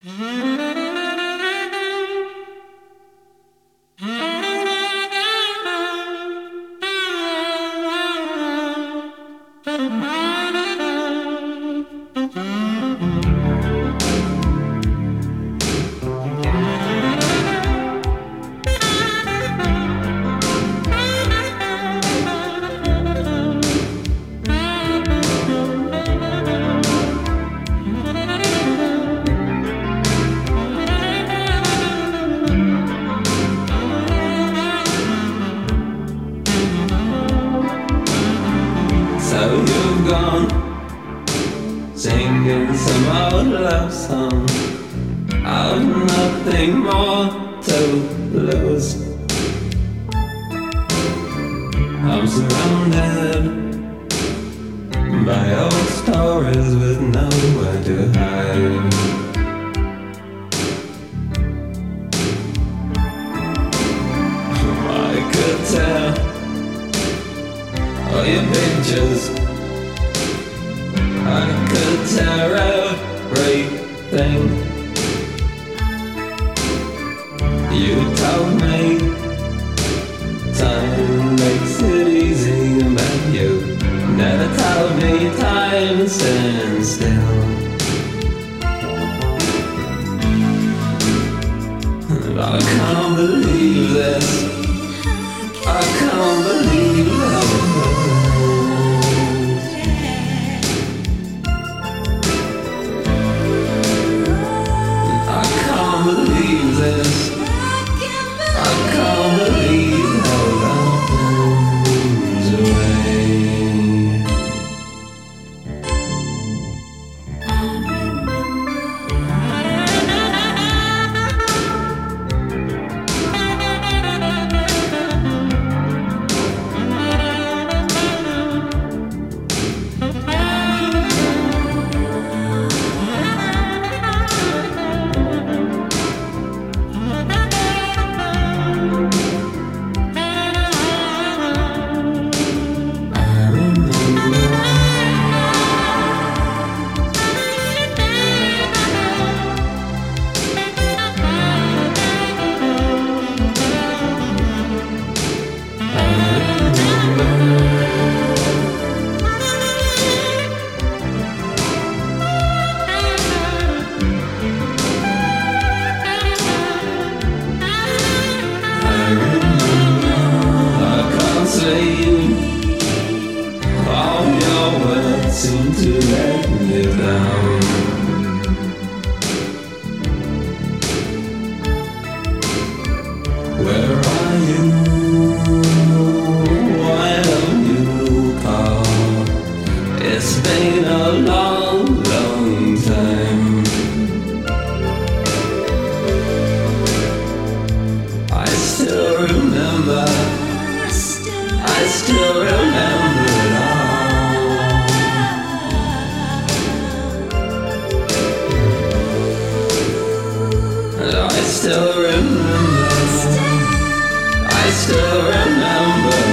So you've gone, singing some old love song. I've nothing more to lose. I'm surrounded by old stories with nowhere to hide. I could tell all your pictures, I could tear everything. You told me time makes it easy, but you never told me time stands still. I can't believe this, I can't believe this. I can't believe this, I can't believe how love turns away. All your words seem to let me down. Where are you? Why don't you call? It's been a long, long time. I still remember, I still remember it all. And I still remember, I still remember.